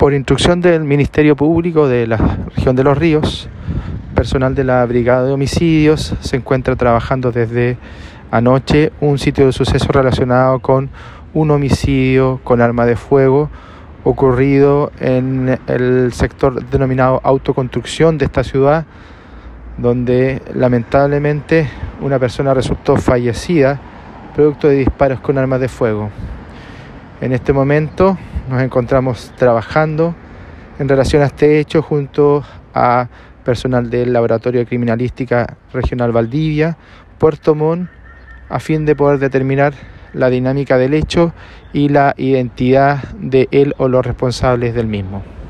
Por instrucción del Ministerio Público de la región de Los Ríos, personal de la Brigada de Homicidios se encuentra trabajando desde anoche un sitio de suceso relacionado con un homicidio con arma de fuego ocurrido en el sector denominado Autoconstrucción de esta ciudad, donde lamentablemente una persona resultó fallecida producto de disparos con armas de fuego. En este momento nos encontramos trabajando en relación a este hecho junto a personal del Laboratorio de Criminalística Regional Valdivia, Puerto Montt, a fin de poder determinar la dinámica del hecho y la identidad de él o los responsables del mismo.